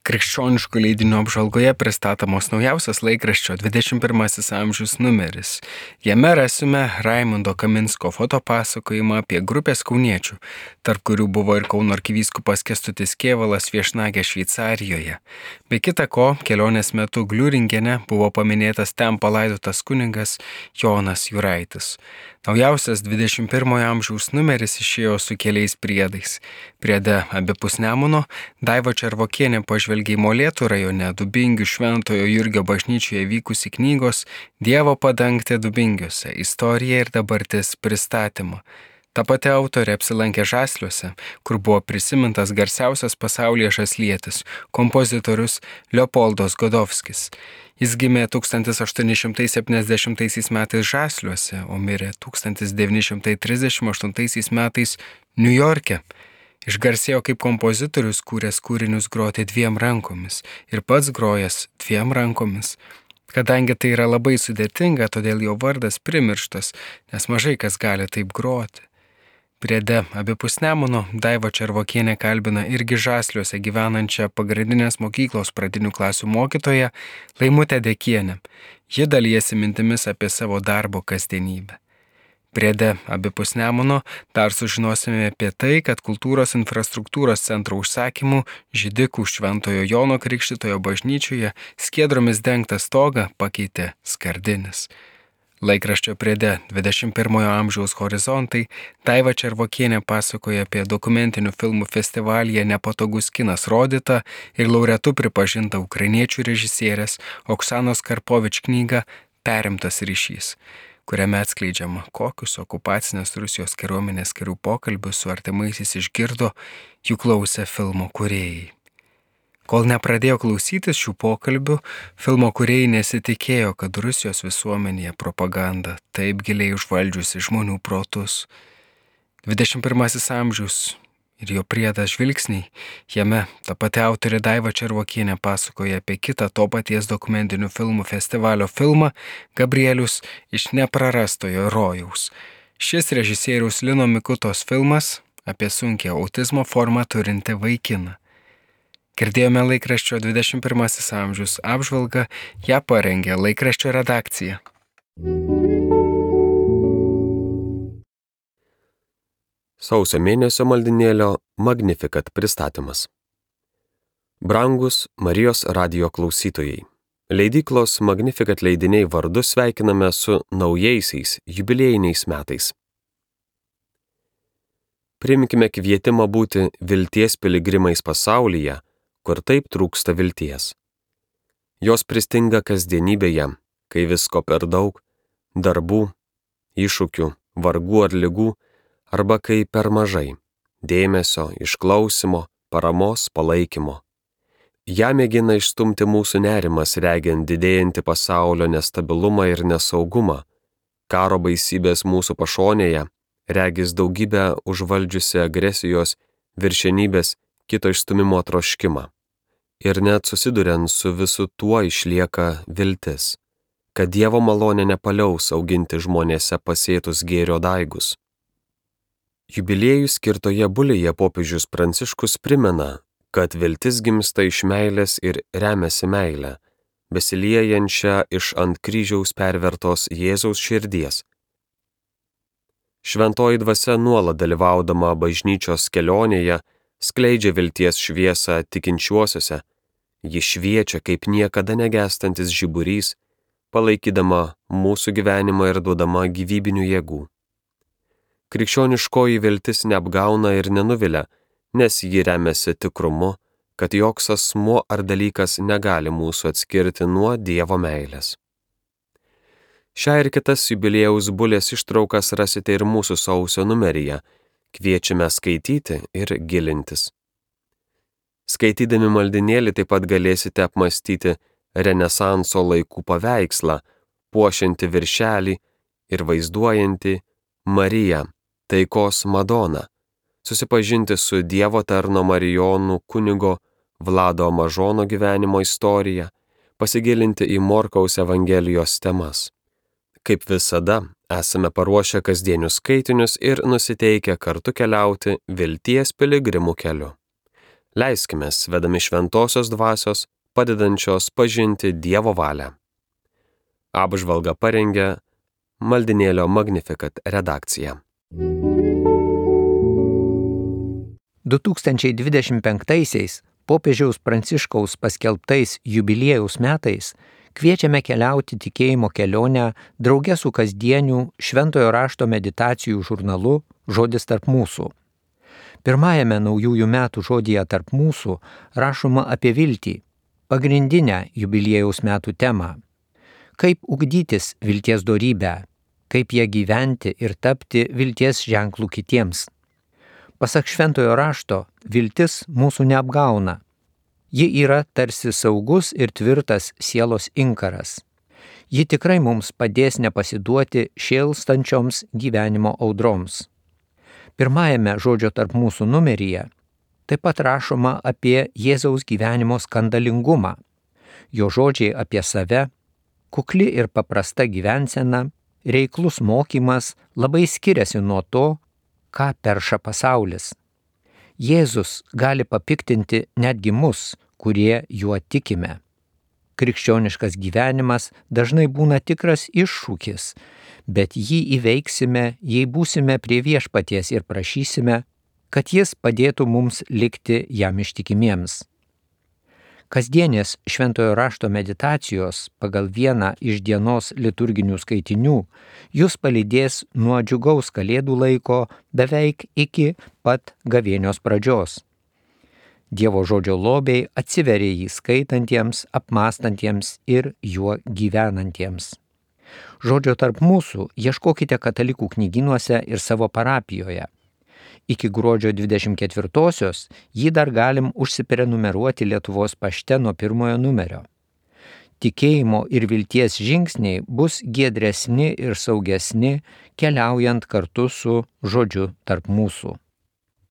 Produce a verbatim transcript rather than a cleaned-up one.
Krikščioniškų leidinių apžvalgoje pristatomos naujausias laikraščio dvidešimt pirmasis amžius numeris. Jame rasime Raimundo Kaminsko fotopasakojimą apie grupės kauniečių, tarp kurių buvo ir Kauno arkivyskupas Kęstutis Kėvalas viešnagė Šveicarijoje. Be kita ko, kelionės metu Gliuringene buvo paminėtas ten palaidotas kunigas Jonas Juraitis. Naujausias dvidešimt pirmojo amžiaus numeris išėjo su keliais priedais. Priede abipus Nemuno Daiva Červokienė pažvelgė į Molėtų rajone Dubingių Šventojo Jurgio bažnyčioje vykusi knygos Dievo padangtė Dubingiuose – istorija ir dabartis pristatymą. Ta pati autorė apsilankė Žasliuose, kur buvo prisimintas garsiausias pasaulyje žaslietis, kompozitorius Leopoldas Godovskis. Jis gimė tūkstantis aštuoni šimtai septyniasdešimtaisiais metais Žasliuose, o mirė tūkstantis devyni šimtai trisdešimt aštuntaisiais metais Niujorke. Išgarsėjo kaip kompozitorius, kūręs kūrinius groti dviem rankomis ir pats grojęs dviem rankomis. Kadangi tai yra labai sudėtinga, todėl jo vardas primirštas, nes mažai kas gali taip groti. Priede abipus Nemuno Daiva Červokienė kalbina irgi Žasliuose gyvenančią pagrindinės mokyklos pradinių klasių mokytoją Laimutę Dekienę. Ji dalijasi mintimis apie savo darbo kasdienybę. Priede abipus Nemuno dar sužinosime apie tai, kad kultūros infrastruktūros centro užsakymų Židikų Šventojo Jono Krikštytojo bažnyčioje skiedromis dengtą stogą pakeitė skardinis. Laikraščio priede dvidešimt pirmojo amžiaus horizontai Daiva Červokienė pasakoja apie dokumentinių filmų festivalyje Nepatogus kinas rodytą ir laureatu pripažintą ukrainiečių režisierės Oksanos Karpovič knygą Perimtas ryšys, kuriame atskleidžiama, kokius okupacinės Rusijos kariuomenės karių pokalbius su artimaisiais išgirdo jų klausę filmo kūrėjai. Kol nepradėjo klausytis šių pokalbių, filmo kūrėjai nesitikėjo, kad Rusijos visuomenėje propaganda taip giliai užvaldžiusi žmonių protus. dvidešimt pirmasis amžius ir jo priedas žvilgsniai, jame ta pati autorė Daiva Červokienė pasakoja apie kitą to paties dokumentinių filmų festivalio filmą Gabrielius iš neprarastojo rojaus. Šis režisieriaus Lino Mikutos filmas apie sunkią autizmo formą turintį vaikiną. Girdėjome laikraščio dvidešimt pirmasis amžius apžvalgą, ją parengė laikraščio redakcija. Sausio mėnesio maldinėlio Magnificat pristatymas. Brangus Marijos radijo klausytojai, leidyklos Magnificat leidiniai vardu sveikiname su naujaisiais jubiliejiniais metais. Priimkime kvietimą būti vilties piligrimais pasaulyje, kur taip trūksta vilties. Jos pristinga kasdienybėje, kai visko per daug, darbų, iššūkių, vargų ar ligų, arba kai per mažai dėmesio, išklausimo, paramos, palaikymo. Ja mėgina išstumti mūsų nerimas, regiant didėjantį pasaulio nestabilumą ir nesaugumą, karo baisybės mūsų pašonėje, regis daugybę užvaldžiusi agresijos, viršenybės, kito išstumimo troškimą. Ir net susiduriant su visu tuo išlieka viltis, kad Dievo malonė nepaliaus auginti žmonėse pasėtus gėrio daigus. Jubiliejų skirtoje bulėje popiežius Pranciškus primena, kad viltis gimsta iš meilės ir remiasi meilę, besiliejančią iš ant kryžiaus pervertos Jėzaus širdies. Šventoji dvasia nuolat dalyvaudama bažnyčios kelionėje skleidžia vilties šviesą tikinčiuosiuose, ji šviečia kaip niekada negęstantis žiburys, palaikydama mūsų gyvenimą ir duodama gyvybinių jėgų. Krikščioniškoji viltis neapgauna ir nenuvilia, nes ji remiasi tikrumu, kad joks asmuo ar dalykas negali mūsų atskirti nuo Dievo meilės. Šią ir kitas jubiliejaus bulės ištraukas rasite ir mūsų sausio numeryje. Kviečiame skaityti ir gilintis. Skaitydami maldinėlį taip pat galėsite apmastyti Renesanso laikų paveikslą, puošiantį viršelį ir vaizduojantį Mariją, taikos Madoną, susipažinti su Dievo tarno Marijonų kunigo Vlado Mažono gyvenimo istoriją, pasigilinti į Morkaus Evangelijos temas. Kaip visada, esame paruošę kasdienius skaitinius ir nusiteikę kartu keliauti vilties piligrimų keliu. Leiskime, vedami šventosios dvasios, padedančios pažinti Dievo valią. Apžvalgą parengė Maldinėlio Magnificat redakcija. du tūkstančiai dvidešimt penktaisiais popiežiaus Pranciškaus paskelbtais jubiliejaus metais kviečiame keliauti tikėjimo kelionę drauge su kasdieniu Šventojo rašto meditacijų žurnalu Žodis tarp mūsų. Pirmajame naujųjų metų žodyje tarp mūsų rašoma apie viltį, pagrindinę jubiliejaus metų temą. Kaip ugdytis vilties dorybę, kaip ją gyventi ir tapti vilties ženklų kitiems. Pasak Šventojo rašto, viltis mūsų neapgauna. Ji yra tarsi saugus ir tvirtas sielos inkaras. Ji tikrai mums padės nepasiduoti šėlstančioms gyvenimo audroms. Pirmajame žodžio tarp mūsų numeryje taip pat rašoma apie Jėzaus gyvenimo skandalingumą. Jo žodžiai apie save, kukli ir paprasta gyvensena, reiklus mokymas labai skiriasi nuo to, ką perša pasaulis. Jėzus gali papiktinti netgi mus, kurie juo tikime. Krikščioniškas gyvenimas dažnai būna tikras iššūkis, bet jį įveiksime, jei būsime prie viešpaties ir prašysime, kad jis padėtų mums likti jam ištikimiems. Kasdienės Šventojo rašto meditacijos pagal vieną iš dienos liturginių skaitinių jūs palydės nuo džiugaus kalėdų laiko beveik iki pat gavėnios pradžios. Dievo žodžio lobiai atsiveria jį skaitantiems, apmąstantiems ir juo gyvenantiems. Žodžio tarp mūsų ieškokite katalikų knygynuose ir savo parapijoje. Iki gruodžio dvidešimt ketvirtosios jį dar galim užsiprenumeruoti Lietuvos pašte nuo pirmojo numerio. Tikėjimo ir vilties žingsniai bus giedresni ir saugesni, keliaujant kartu su žodžiu tarp mūsų.